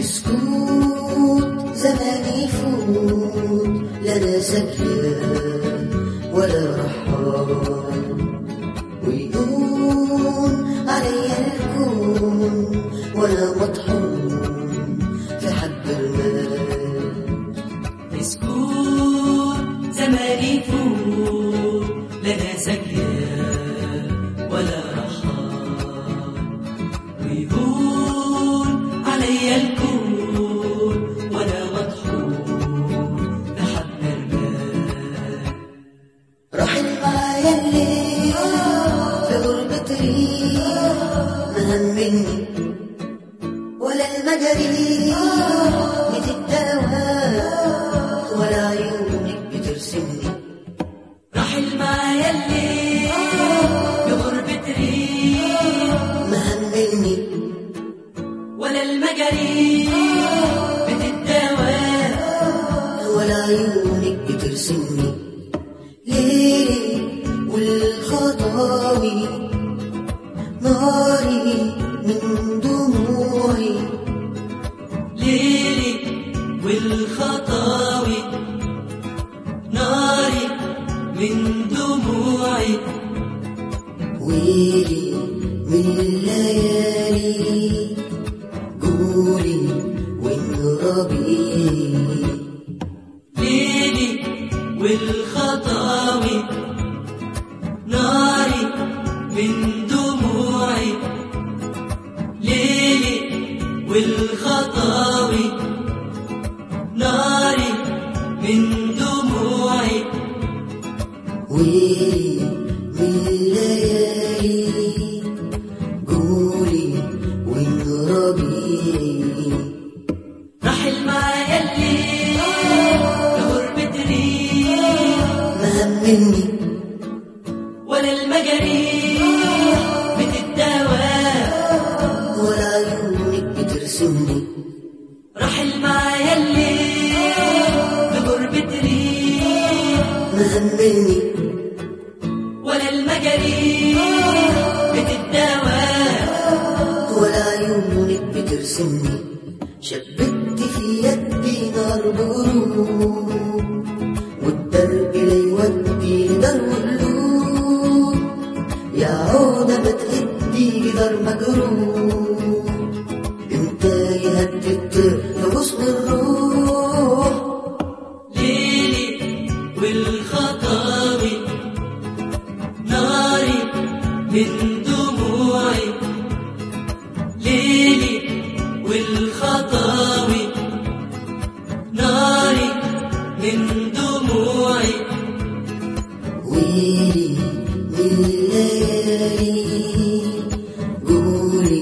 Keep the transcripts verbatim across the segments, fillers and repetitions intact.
سكوت زمان يفوت لا سكيان ولا رحال، ويقول علي الكون ولا مطحون في حب المال. سكوت زمان يفوت لا سكيان ولا رحال، ويهون علي الكون ولا مطحون بحب المال. رحل معايا الليل في غربة ريح، ما همني ولا المجاري بتتداوى ولا عيونك بترسمني. رحل معايا الليل في غربة ريح، ما همني ولا المجاري بتتداوى ولا عيونك بترسمني. ليلي والخطاوي ناري من دموعي، ليلي والخطاوي ناري من دموعي، ويلي من الليالي قولي وانربي. ليلي والخطاوي ناري من دموعي، ليلي والخطاوي ناري من دموعي، ويلي من الليالي قولي وانربي. رحل معايا الليل لغربة ريح، ما همني ولا المجاريح بتتداوى ولا عيونك بترسمني. رحل معايا الليل لغربة ريح، ما همني ولا المجاريح بتتداوى ولا عيونك بترسمني. شبكت في يدي نار بغروب، والدرب لا يودي لدرب قلوب، يا عودة ما تهدي جدار مجروح. انت يهدد في غصن الروح. ليلي والخطاوي ناري من دموعي، ليلي والخطاوي ناري من دموعي، ويلي من الليالي قولي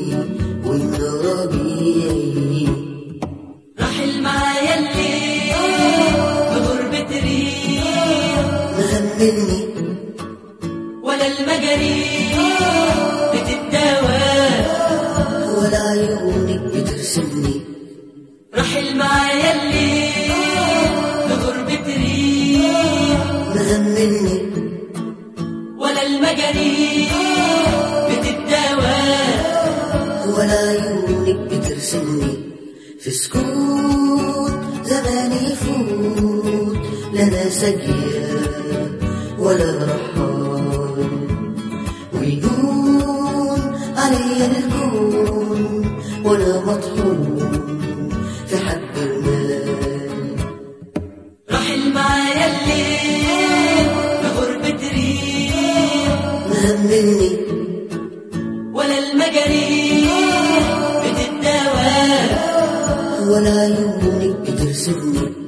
وانربي. رحل معايا الليل بغربة ريح، ما همني ولا المجاريح بتتداوى ولا عيونك بترسمني. رحل معايا الليل بغربة ريح، ما همني ولا المجاريح بتتداوى ولا عيونك بترسمني. في سكوت زمان يفوت لنا سجيان ولا رحال، ويقول علي الكون ولا مطحون في حب المال. رحل معايا الليل بغربة ريح، ما همني ولا المجاريح بتتداوى ولا عيونك بترسمني.